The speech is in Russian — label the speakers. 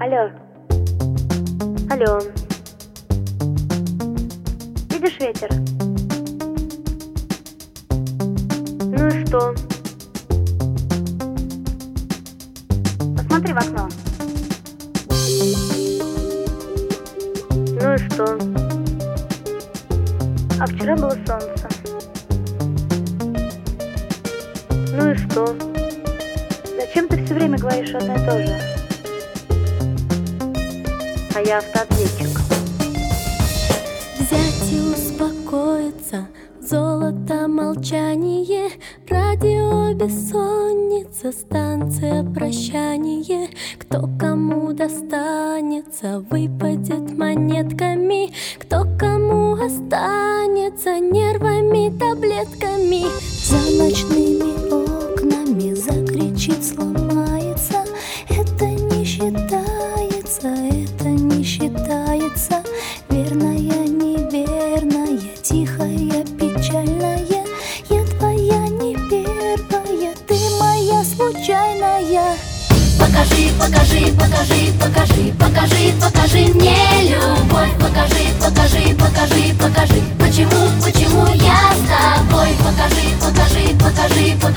Speaker 1: Алло. Алло. Видишь ветер? Ну и что? Посмотри в окно. Ну и что? А вчера было солнце. Ну и что? Зачем ты все время говоришь одно и то же? А я автоответчик.
Speaker 2: Взять и успокоиться, золото молчание, радио бессонница, станция прощание. Кто кому достанется, выпадет монетками, кто кому останется, нервами, таблетками. За ночными окнами закричит, сломается. Это не считается, это не считается. Верная, неверная, тихая, печальная. Я твоя не первая, ты моя случайная. Покажи, покажи, покажи, покажи, покажи, покажи мне любовь. Покажи, покажи, покажи, покажи, почему я с тобой. Покажи, покажи, покажи, покажи.